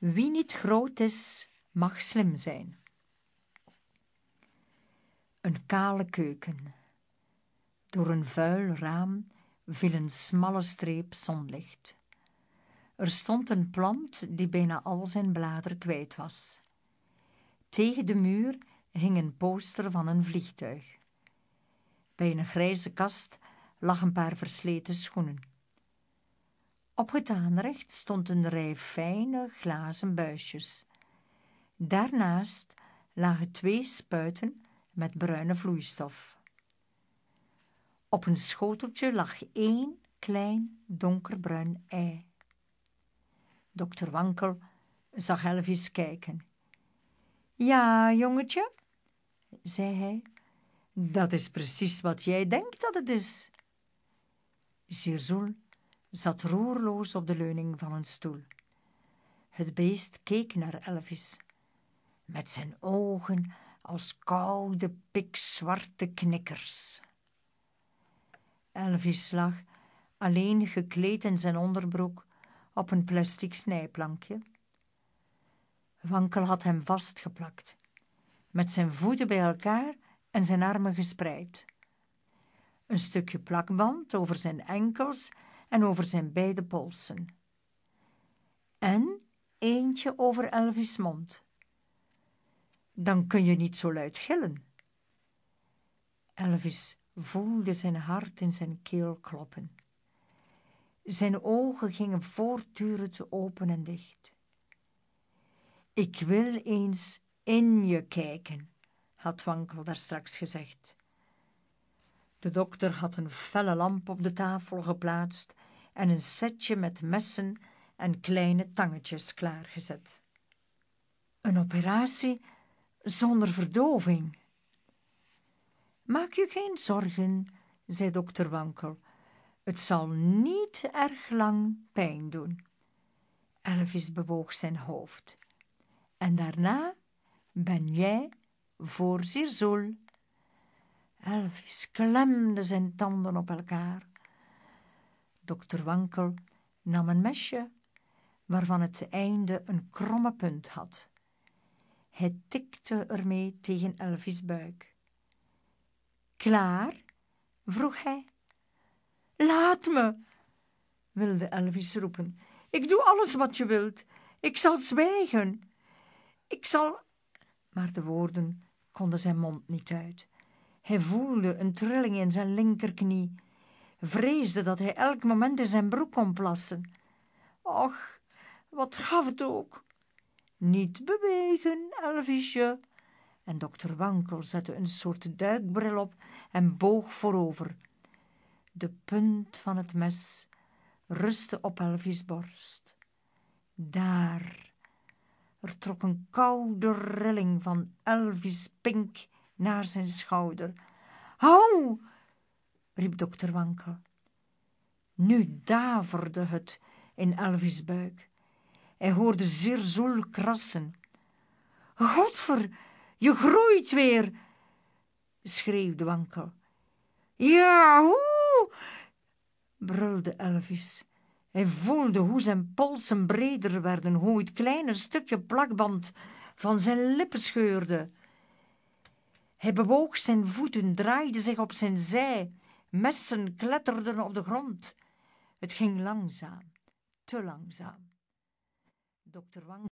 Wie niet groot is, mag slim zijn. Een kale keuken. Door een vuil raam viel een smalle streep zonlicht. Er stond een plant die bijna al zijn bladeren kwijt was. Tegen de muur hing een poster van een vliegtuig. Bij een grijze kast lag een paar versleten schoenen. Op het aanrecht stond een rij fijne glazen buisjes. Daarnaast lagen 2 spuiten met bruine vloeistof. Op een schoteltje lag 1 klein donkerbruin ei. Dokter Wankel zag Elvis kijken. Ja, jongetje, zei hij, dat is precies wat jij denkt dat het is. Zirzoel zat roerloos op de leuning van een stoel. Het beest keek naar Elvis, met zijn ogen als koude, pikzwarte knikkers. Elvis lag, alleen gekleed in zijn onderbroek, op een plastic snijplankje. Wankel had hem vastgeplakt, met zijn voeten bij elkaar en zijn armen gespreid. Een stukje plakband over zijn enkels en over zijn beide polsen. En eentje over Elvis' mond. Dan kun je niet zo luid gillen. Elvis voelde zijn hart in zijn keel kloppen. Zijn ogen gingen voortdurend open en dicht. Ik wil eens in je kijken, had Wankel daarstraks gezegd. De dokter had een felle lamp op de tafel geplaatst en een setje met messen en kleine tangetjes klaargezet. Een operatie zonder verdoving. Maak je geen zorgen, zei dokter Wankel. Het zal niet erg lang pijn doen. Elvis bewoog zijn hoofd. En daarna ben jij voor Zirzoel. Elvis klemde zijn tanden op elkaar. Dokter Wankel nam een mesje, waarvan het einde een kromme punt had. Hij tikte ermee tegen Elvis' buik. Klaar? Vroeg hij. Laat me, wilde Elvis roepen. Ik doe alles wat je wilt. Ik zal zwijgen. Ik zal... Maar de woorden konden zijn mond niet uit. Hij voelde een trilling in zijn linkerknie, vreesde dat hij elk moment in zijn broek kon plassen. Och, wat gaf het ook. Niet bewegen, Elvisje. En dokter Wankel zette een soort duikbril op en boog voorover. De punt van het mes rustte op Elvis' borst. Daar. Er trok een koude rilling van Elvis' pink naar zijn schouder. Hou! Riep dokter Wankel. Nu daverde het in Elvis' buik. Hij hoorde Zirzoel krassen. Godver, je groeit weer, schreeuwde Wankel. Ja, hoe? Brulde Elvis. Hij voelde hoe zijn polsen breder werden, hoe het kleine stukje plakband van zijn lippen scheurde. Hij bewoog zijn voeten, draaide zich op zijn zij. Messen kletterden op de grond. Het ging langzaam, te langzaam. Dokter Wang